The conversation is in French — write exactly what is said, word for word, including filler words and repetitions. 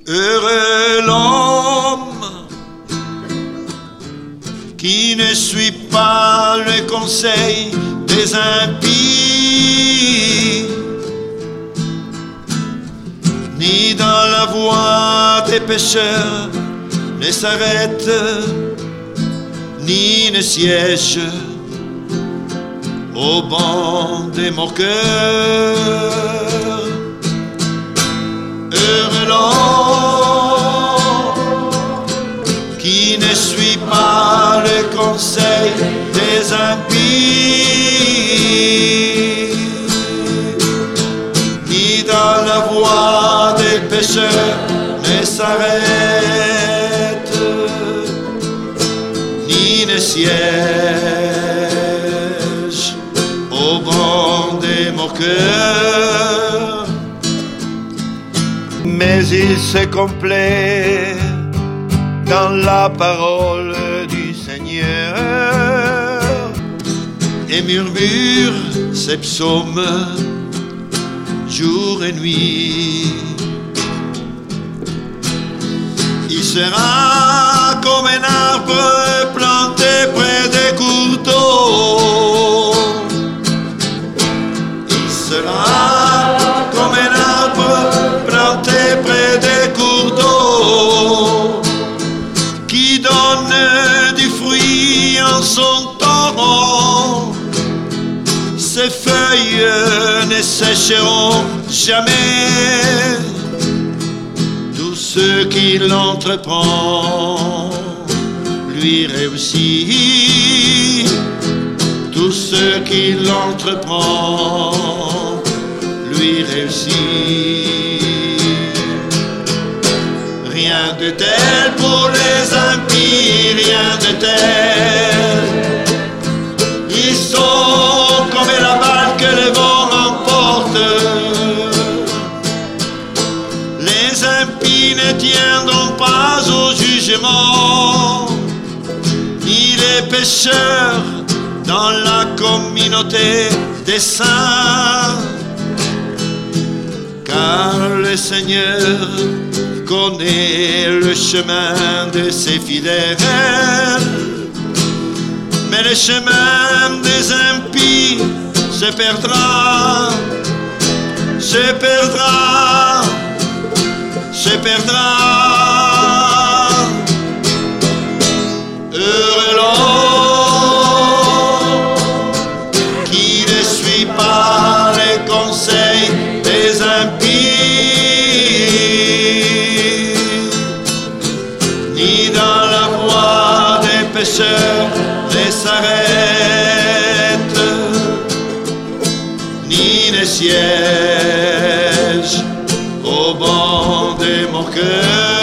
Heureux l'homme qui ne suit pas le conseil des impies, ni dans la voie des pécheurs ne s'arrête, ni ne siège au banc des moqueurs. Heureux l'homme qui ne suit pas le conseil des impies, ni dans la voie des pécheurs ne s'arrête, ni ne siège au banc des moqueurs. Mais il se complaît dans la parole du Seigneur et murmure ses psaumes jour et nuit. Il sera comme un arbre planté près des cours d'eau. Il sera comme un arbre planté près des cours d'eau, qui donne du fruit en son temps. Ses feuilles ne sécheront jamais. Tout ce qu'il entreprend lui réussit. Tout ce qu'il entreprend lui réussit. Rien de tel pour les impies, rien de tel. Ils sont comme la balle que le vent emporte. Les impies ne tiendront pas au jugement, ni les pécheurs dans la communauté des saints. Car le Seigneur connaît le chemin de ses fidèles, mais le chemin des impies se perdra, se perdra, se perdra. Heureux l'homme qui ne suit pas les conseils des impies, ni dans la voie des pécheurs ne s'arrête, ni ne siège au banc des moqueurs.